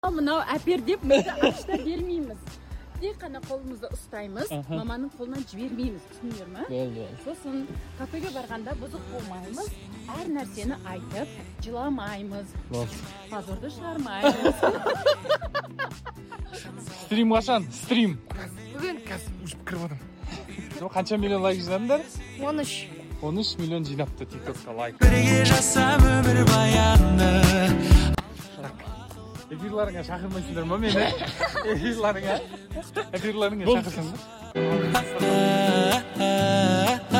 Мынау әпер деп бізді ақшта бермейміз. Тек қана қолымызды ұстаймыз, маманың қолынан жібермейміз, түсіндіңдер ме? Болды. Сосын кафеге барғанда бұзық болмаймыз, әр нәрсені айтып, жыламаймыз. Болды. Позорды шығармаймыз. Стрим қашан? Стрим. Бүгін Қазір кіріп отырмын. Қанша миллион лайк жинадыңдар? 13 миллион жинапты TikTokқа лайк. Бірге жасап өмір баянды. Эфирларыңа шақырмайсыңдар ма мені? Эфирларыңа шақырсаңдар.